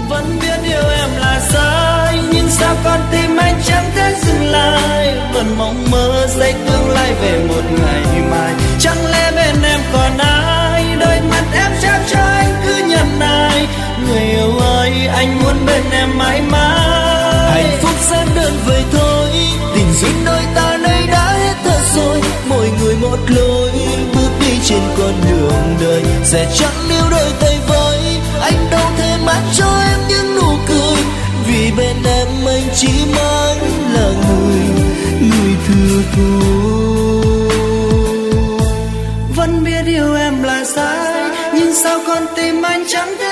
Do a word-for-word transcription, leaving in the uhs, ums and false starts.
Vẫn biết yêu em là sai, nhưng sao con tim anh chẳng thể dừng lại. Vẫn mong mơ giây tương lai về một ngày mai. Chẳng lẽ bên em còn ai, đôi mắt em trao cho anh cứ nhận ai. Người yêu ơi, anh muốn bên em mãi mãi. Hạnh phúc rất đơn vậy thôi, tình duyên đôi ta đây đã hết thật rồi. Mỗi người một lối, bước đi trên con đường đời sẽ chẳng níu đôi tay với. Anh đâu thể mang cho em những nụ cười, vì bên em anh chỉ mãi là người, người thừa thôi. Vẫn biết yêu em là sai, nhưng sao con tim anh chẳng thể